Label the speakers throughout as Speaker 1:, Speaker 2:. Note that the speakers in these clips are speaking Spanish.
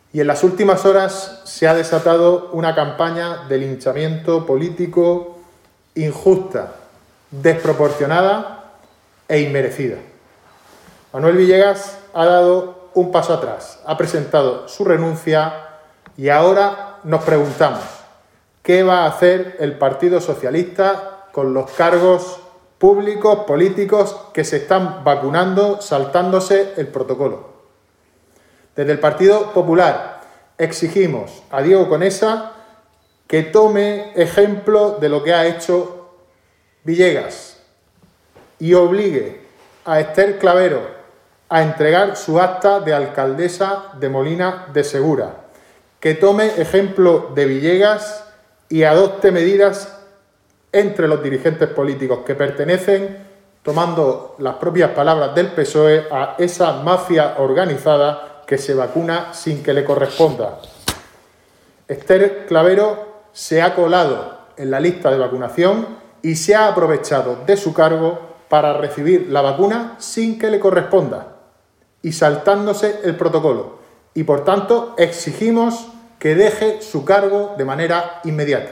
Speaker 1: Y en las últimas horas se ha desatado una campaña de linchamiento político injusta, desproporcionada e inmerecida. Manuel Villegas ha dado un paso atrás, ha presentado su renuncia y ahora nos preguntamos, ¿qué va a hacer el Partido Socialista con los cargos públicos, políticos que se están vacunando saltándose el protocolo? Desde el Partido Popular exigimos a Diego Conesa que tome ejemplo de lo que ha hecho Villegas y obligue a Esther Clavero a entregar su acta de alcaldesa de Molina de Segura, que tome ejemplo de Villegas y adopte medidas entre los dirigentes políticos que pertenecen, tomando las propias palabras del PSOE, a esa mafia organizada que se vacuna sin que le corresponda. Esther Clavero se ha colado en la lista de vacunación y se ha aprovechado de su cargo para recibir la vacuna sin que le corresponda y saltándose el protocolo. Y por tanto exigimos que deje su cargo de manera inmediata.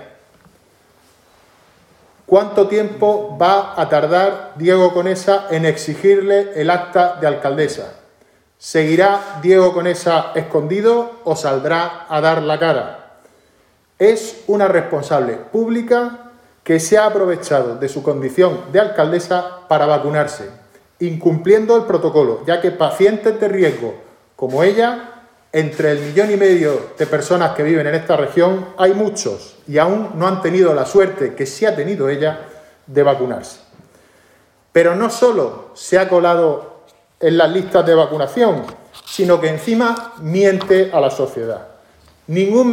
Speaker 1: ¿Cuánto tiempo va a tardar Diego Conesa en exigirle el acta de alcaldesa? ¿Seguirá Diego Conesa escondido o saldrá a dar la cara? Es una responsable pública que se ha aprovechado de su condición de alcaldesa para vacunarse, incumpliendo el protocolo, ya que pacientes de riesgo como ella, entre el 1,5 millones de personas que viven en esta región, hay muchos y aún no han tenido la suerte que sí ha tenido ella de vacunarse. Pero no solo se ha colado en las listas de vacunación, sino que encima miente a la sociedad. Ningún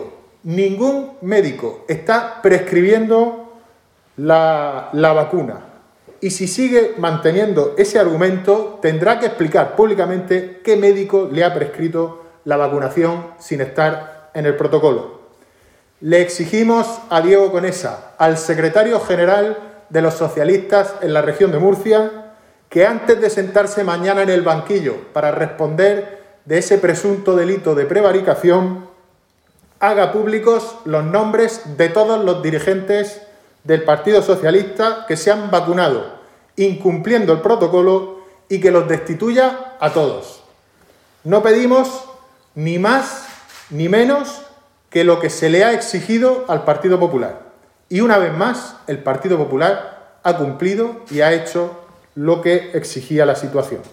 Speaker 1: médico está prescribiendo la vacuna. Y si sigue manteniendo ese argumento, tendrá que explicar públicamente qué médico le ha prescrito la vacunación sin estar en el protocolo. Le exigimos a Diego Conesa, al secretario general de los socialistas en la región de Murcia, que antes de sentarse mañana en el banquillo para responder de ese presunto delito de prevaricación, haga públicos los nombres de todos los dirigentes del Partido Socialista que se han vacunado, incumpliendo el protocolo, y que los destituya a todos. No pedimos ni más ni menos que lo que se le ha exigido al Partido Popular. Y una vez más, el Partido Popular ha cumplido y ha hecho lo que exigía la situación.